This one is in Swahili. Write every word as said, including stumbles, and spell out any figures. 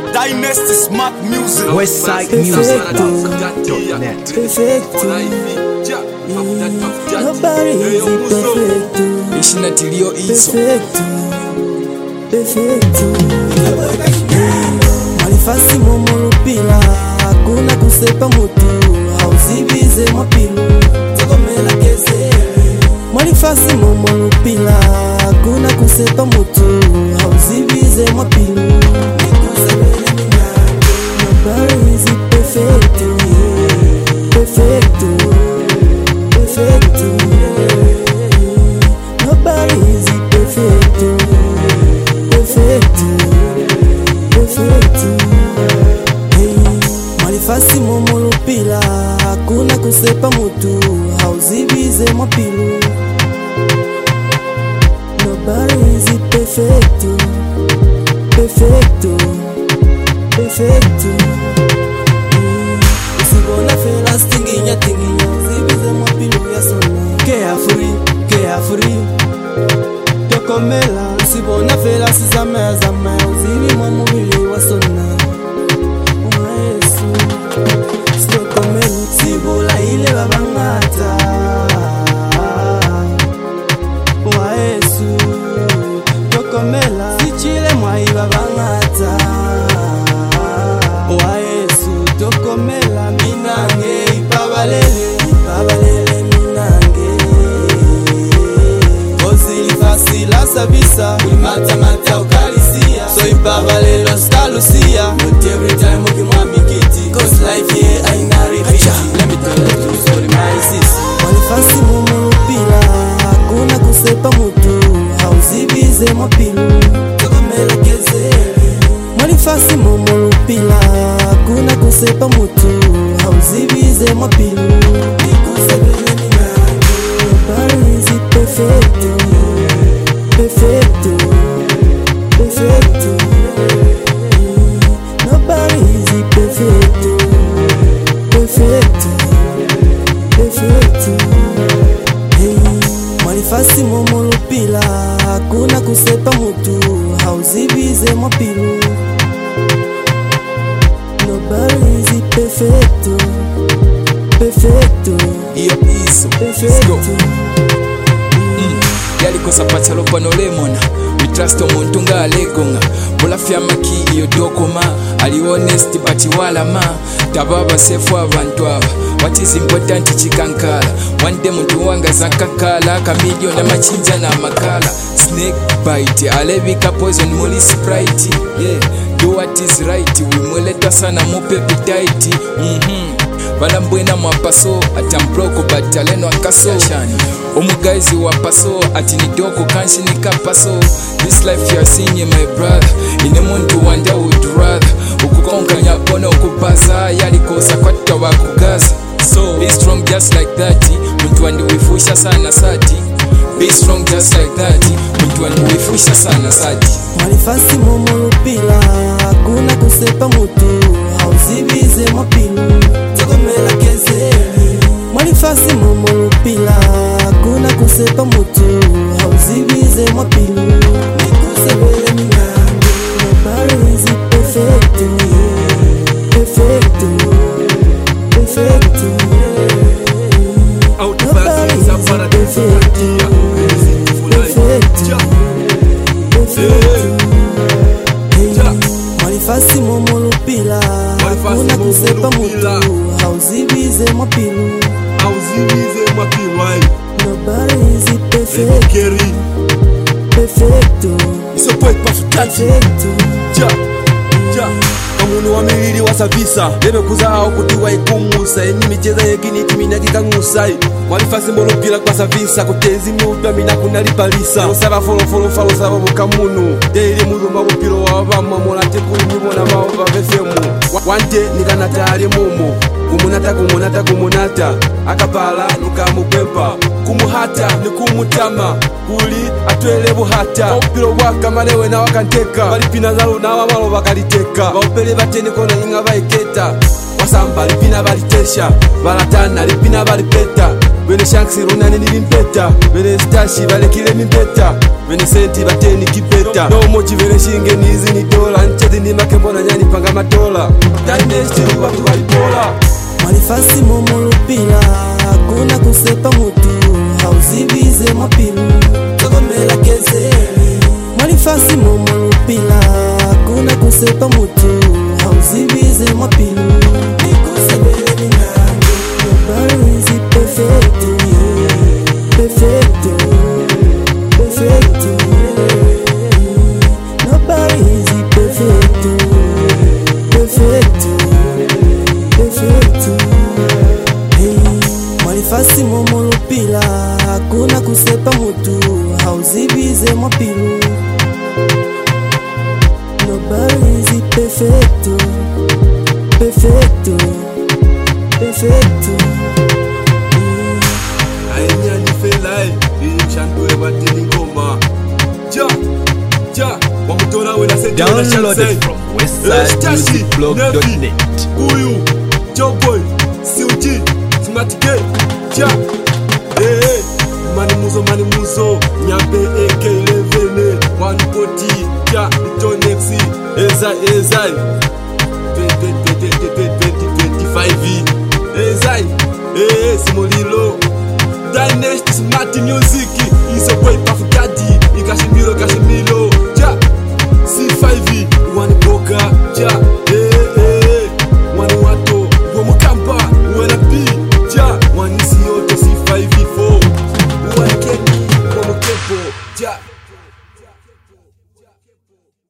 Dynasty Smart Music, Westside Music dot net. Perfect. Nobody is perfect. Ishina tilio iso Perfect. Perfect. Malifasi momolupila, hakuna kusepa mutu, hauzibize mwapilu, tokomela keze. Malifasi momolupila, hakuna kusepa mutu, hauzibize mwapilu. Nobody is perfect. Perfect. Perfect. Nobody is perfect. Perfect. Perfect. Hey, malifasi momolupila, hakuna kusepa mutu, hauzibize mwapilu. Nobody is perfect. Perfect. Perfect. Usibona fela stinginya tinginya, zibize mwapilu ya sona. Carefree, carefree. Tokomela, usibona fela sizame zame, uzibi mwa mubili wa sona. Uma Yesu, tokomela, sibula ile babangata. Uma Yesu, tokomela, sichile mwa iba bangata. Uma Yesu, tokomela, minange ipabalele, ipabalele minange. Osili sabisa, ulimata mata ukalisia. So ipabalele stalusia. Not every time ukimwamikiti, cause life here aina repeat. Let me tell you the true story, my sis. Malifasi momolupila, hakuna kusepa mutu, hauzibize mwapilu, tokomela keze. Malifasi momolupila, hakuna kusepa mutu, hauzibize mwapilu, nikusebele ninange. Nobody is perfect. Perfect. Perfect. Nobody is perfect. Perfect. Perfect. Hey, malifasi momolupila, hakuna kusepa mutu, hauzibize mwapilu. Nobody is perfect. Perfect. iyo iso. Perfect. Yalikosa patalo pano lemona. We trust omuntu nga alegonga. Bulafya maki iyo dokoma. Ali honest but walama. Tababa sefu abantu aba. What is important chikankala. One day muntu wanga zakakala. Kamilio na machinja na makala. Snake bite. Alevika poison muli sprite. Yeah. Do what is right. Wimweleta sana mupe pitaiti. Mhm. Balambwena mwapaso atambroko bataleno akaso. Omugaizi wa paso ati ni doko kanshi ni kapaso. This life you are seeing my brother. Ine muntu wanda would rather. Ukukonkanya pona ukubaza. Yalikosa kwata wakugaza. So be strong just like that. Muntu wandi wifusha sana sati. Be strong just like that. Muntu wandi wifusha sana sati. Malifasi momolupila, hakuna kusepa mutu, hauzibize mwapilu, tokomela keze. Malifasi momolupila, hakuna kusepa mutu, hauzibize mwapilu, nikusebele minange. Nobody is perfect. Perfect. Perfect. Nobody is perfect. Perfect. Malifasi momolupila, hakuna kusepa mutu, hauzibize mwapilu. Hauzibize mwapilu ai. Nobody is perfect. Kerry. Perfect. Iso poet pafutati. Perfect. Ja. Ja. Kamuntu wa milili wasavisa. Lebe kuzao kutiwa ikumusa. Eni micheza yekini kimina kikangusai. Malifasi molupila kwa savisa. Kutezi miupa mina kunalipalisa. Usaba folo folo falo saba bukamunu. Deile muzumba bupilo wa wabama. Mola tekuli mwimona mao vavefemu. Wante nikanatali mumu. Kumunata kumunata kumunata. Akapala nukamukwepa. Kumuhata nikumutama. Kuli atwele buhata. Upilo waka manewe na wakanteka. Balipina zalo na wamalo wakaliteka. Waupele bateni kona inga vaiketa. Wasamba lipina balitesha. Balatana lipina balipeta. Bene shanksi runani nilimpeta. Bene stashi balekile mimpeta. Bene senti bateni kipeta. No mochi vele shinge nizi ni dola. Nchezi ni makembo na nyani panga Mwalifasi momolupila hakuna kusepa mutu hauzibize mwapilu togomela kezeli. Mwalifasi momolupila hakuna kusepa mutu hauzibize mwapilu nikusebele minangu. Nobody is perfect, perfect, perfect. Nobody is perfect, perfect, perfect. Hey, mwalifasi momolupila hakuna kusepa mutu hauzibize mwapilu. Nobody is perfect, perfect, perfect. Ainya ni felai Chantoe batili ngoma Ja, ja Wamutola wena senti Download it from westside music blog dot net. Uyu, Joboy, C O G, Smart K, Ja Eh eh, mani muzo mani muzo Nyambe A K eleven one forty, Ja, Itonexi Ezai, Ezai twenty twenty twenty twenty-five Ezai, eh eh, Simolilo Dine